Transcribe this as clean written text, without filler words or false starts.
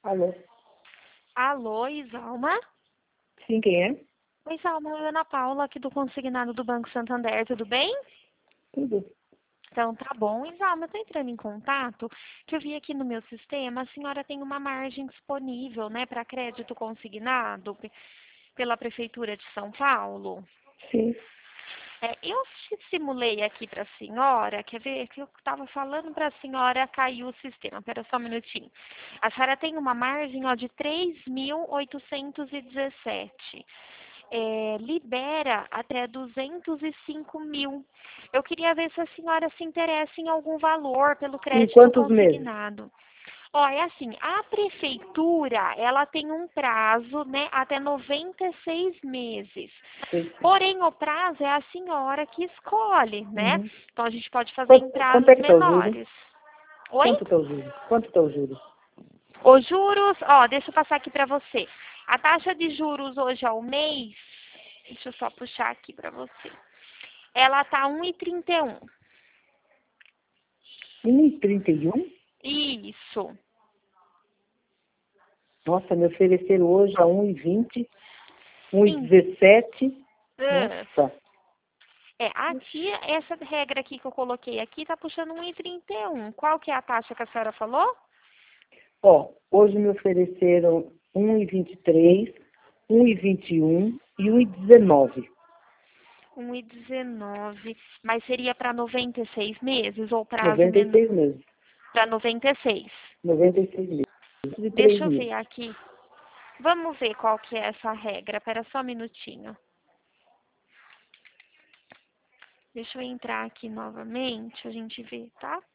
Alô? Alô, Isalma? Sim, quem é? Oi, Isalma, é a Ana Paula, aqui do Consignado do Banco Santander, tudo bem? Tudo. Então, tá bom. Isalma, eu tô entrando em contato, que eu vi aqui no meu sistema, a senhora tem uma margem disponível, né, para crédito consignado pela Prefeitura de São Paulo. Sim. Eu simulei aqui para a senhora, quer ver, que eu estava falando para a senhora, caiu o sistema, espera só um minutinho. A senhora tem uma margem, ó, de 3.817. Libera até 205 mil. Eu queria ver se a senhora se interessa em algum valor pelo Em crédito quantos meses? consignado. Ó, é assim, a prefeitura, ela tem um prazo, né, até 96 meses. Sim. Porém, o prazo é a senhora que escolhe, né? Uhum. Então, a gente pode fazer em Quanto é prazos que tá o juro? menores. Oi? Quanto tá o juro? Quanto tá o juro? Os juros, ó, deixa eu passar aqui para você. A taxa de juros hoje ao mês, deixa eu só puxar aqui para você. Ela tá 1,31. 1,31? Isso. Nossa, me ofereceram hoje a 1,20, Sim. 1,17. Ah, Nossa. aqui, essa regra aqui que eu coloquei aqui tá puxando 1,31. Qual que é a taxa que a senhora falou? Ó, hoje me ofereceram 1,23, 1,21 e 1,19. 1,19. Mas seria para 96 meses ou prazo menor? 96 meses. Para 96. 96 meses. De 3 Deixa eu mil. ver aqui. Vamos ver qual que é essa regra. Espera só um minutinho. Deixa eu entrar aqui novamente, a gente vê, tá?